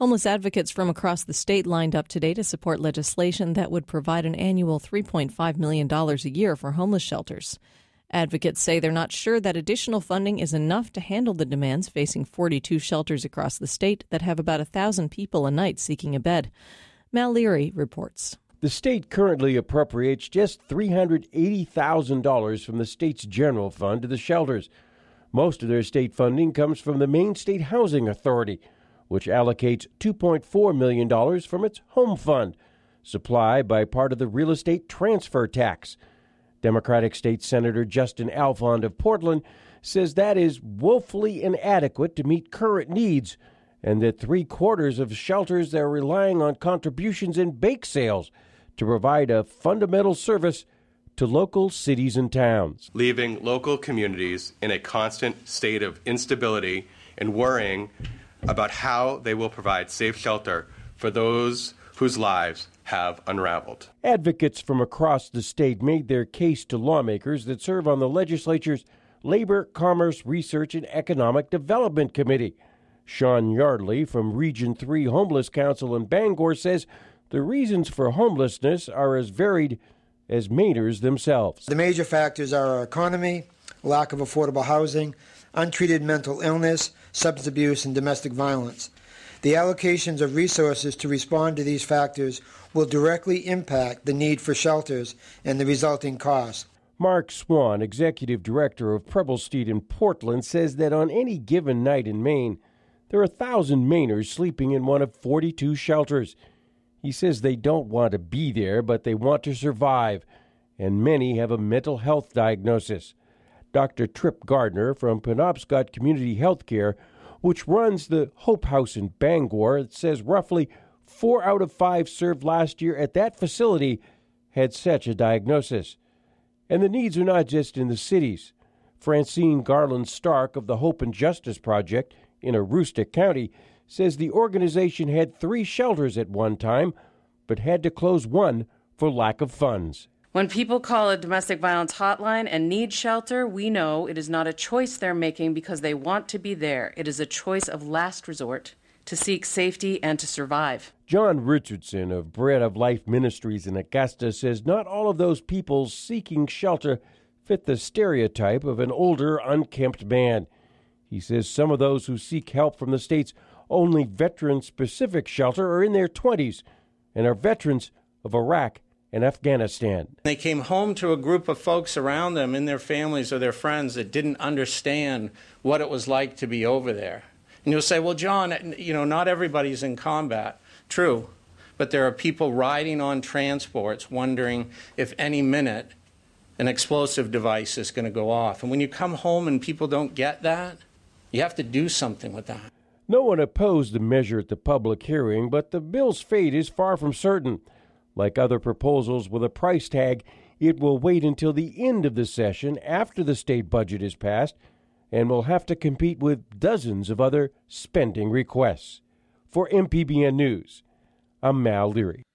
Homeless advocates from across the state lined up today to support legislation that would provide an annual $3.5 million a year for homeless shelters. Advocates say they're not sure that additional funding is enough to handle the demands facing 42 shelters across the state that have about 1,000 people a night seeking a bed. Mal Leary reports. The state currently appropriates just $380,000 from the state's general fund to the shelters. Most of their state funding comes from the Maine State Housing Authority, which allocates $2.4 million from its home fund, supplied by part of the real estate transfer tax. Democratic State Senator Justin Alfond of Portland says that is woefully inadequate to meet current needs, and that 3/4 of shelters are relying on contributions and bake sales to provide a fundamental service to local cities and towns, leaving local communities in a constant state of instability and worrying about how they will provide safe shelter for those whose lives have unraveled. Advocates from across the state made their case to lawmakers that serve on the legislature's Labor, Commerce, Research, and Economic Development Committee. Sean Yardley from Region 3 Homeless Council in Bangor says the reasons for homelessness are as varied as Mainers themselves. The major factors are our economy, lack of affordable housing, untreated mental illness, substance abuse, and domestic violence. The allocations of resources to respond to these factors will directly impact the need for shelters and the resulting costs. Mark Swan, executive director of Preble-Steed in Portland, says that on any given night in Maine, there are 1,000 Mainers sleeping in one of 42 shelters. He says they don't want to be there, but they want to survive, and many have a mental health diagnosis. Dr. Tripp Gardner from Penobscot Community Healthcare, which runs the Hope House in Bangor, says roughly 4 out of 5 served last year at that facility had such a diagnosis. And the needs are not just in the cities. Francine Garland Stark of the Hope and Justice Project in Aroostook County says the organization had 3 shelters at one time, but had to close one for lack of funds. When people call a domestic violence hotline and need shelter, we know it is not a choice they're making because they want to be there. It is a choice of last resort to seek safety and to survive. John Richardson of Bread of Life Ministries in Augusta says not all of those people seeking shelter fit the stereotype of an older, unkempt man. He says some of those who seek help from the state's only veteran-specific shelter are in their 20s and are veterans of Iraq and Afghanistan. They came home to a group of folks around them in their families or their friends that didn't understand what it was like to be over there. And you'll say, well, John, not everybody's in combat. True, but there are people riding on transports wondering if any minute an explosive device is going to go off. And when you come home and people don't get that, you have to do something with that. No one opposed the measure at the public hearing, but the bill's fate is far from certain. Like other proposals with a price tag, it will wait until the end of the session after the state budget is passed and will have to compete with dozens of other spending requests. For MPBN News, I'm Mal Leary.